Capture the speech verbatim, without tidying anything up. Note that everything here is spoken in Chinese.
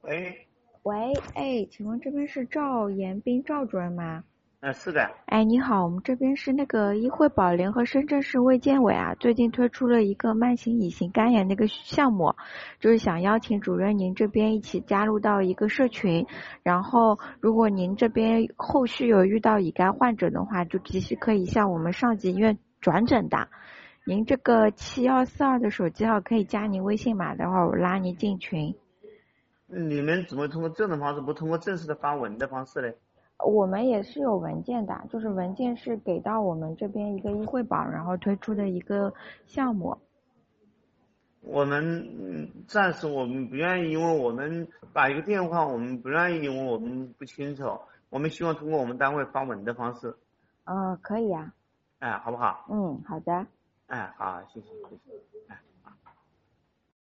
喂， 喂，哎，请问这边是赵延斌赵主任吗？ 呃，是的。 哎，你好，我们这边是那个医惠保联合深圳市卫健委啊，最近推出了一个慢性乙型肝炎的一个项目，就是想邀请主任您这边一起加入到一个社群，然后如果您这边后续有遇到乙肝患者的话，就继续可以向我们上级医院转诊的。您这个七幺四二的手机号可以加您微信码的话，我拉您进群。 你们怎么通过这种方式，不通过正式的发文的方式呢？ 我们也是有文件的，就是文件是给到我们这边一个医惠保，然后推出的一个项目。 我们嗯暂时我们不愿意，因为我们打一个电话，我们不愿意，因为我们不清楚，我们希望通过我们单位发文的方式。 呃，可以啊。 哎，好不好？ 嗯，好的。 哎，好，谢谢，谢谢。